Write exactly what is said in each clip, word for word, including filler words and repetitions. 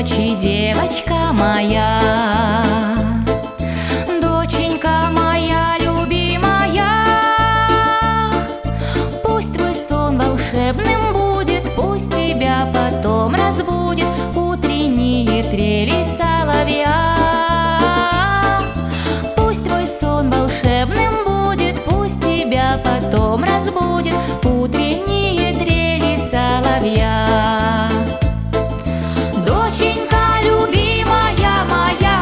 дочь и девочка моя. Доченька моя любимая, пусть твой сон волшебным будет, пусть тебя потом разбудит утренние трели соловья. Пусть твой сон волшебным будет, пусть тебя потом разбудит утренние трели соловья. Доченька любимая моя,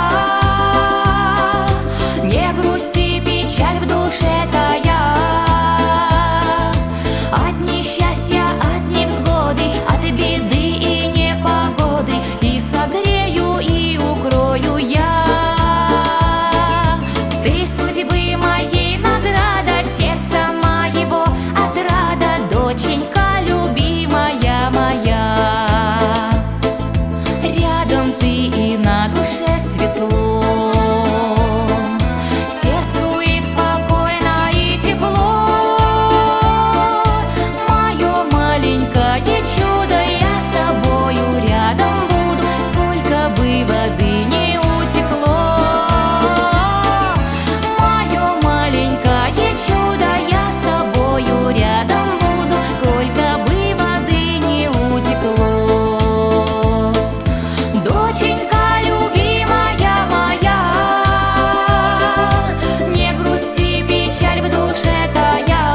не грусти, печаль в душе тая. От несчастья, от невзгоды, от беды и непогоды и согрею, и укрою я. Ты судьбы моей награда, сердца моего отрада, доченька любимая моя. Рядом ты и на душе светло, сердцу и спокойно, и тепло. Мое маленькое чудо, я с тобою рядом буду, сколько бы воды не утекло. Мое маленькое чудо, я с тобою рядом буду, сколько бы воды не утекло. Доченька любимая моя, не грусти, печаль в душе тая.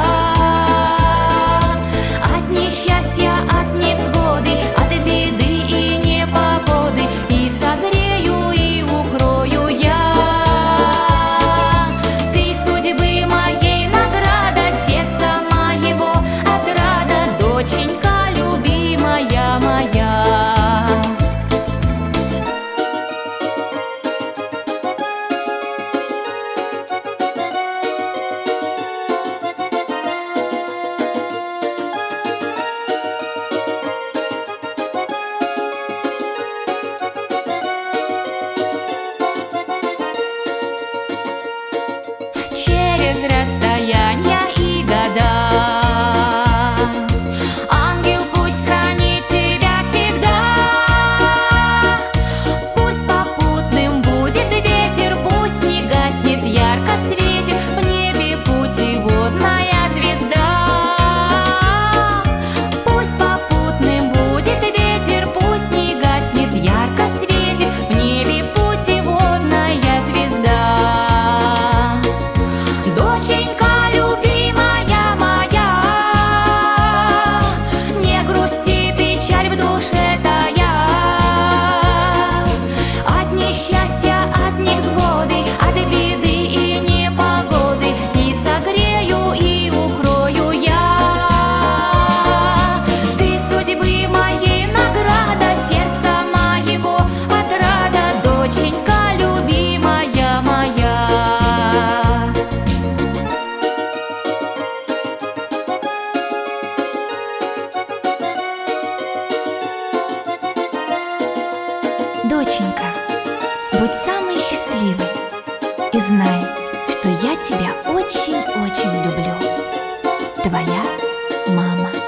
От несчастья, от невзгоды, от беды и непогоды и согрею, и укрою я. Ты судьбы моей награда, сердца моего отрада, доченька любимая моя. Через расстояния и года ангел пусть хранит тебя всегда. Пусть попутным будет ветер, пусть не гаснет, ярко светит в небе путеводная звезда. Пусть попутным будет ветер, пусть не гаснет, ярко светит в небе путеводная звезда. Доченька любимая моя, не грусти, печаль в душе тая. От несчастья, от невзгоды, от беды и непогоды и согрею, и укрою я. Ты судьбы моей награда, сердца моего отрада, доченька любимая моя. Доченька, будь самой счастливой и знай, что я тебя очень-очень люблю. Твоя мама.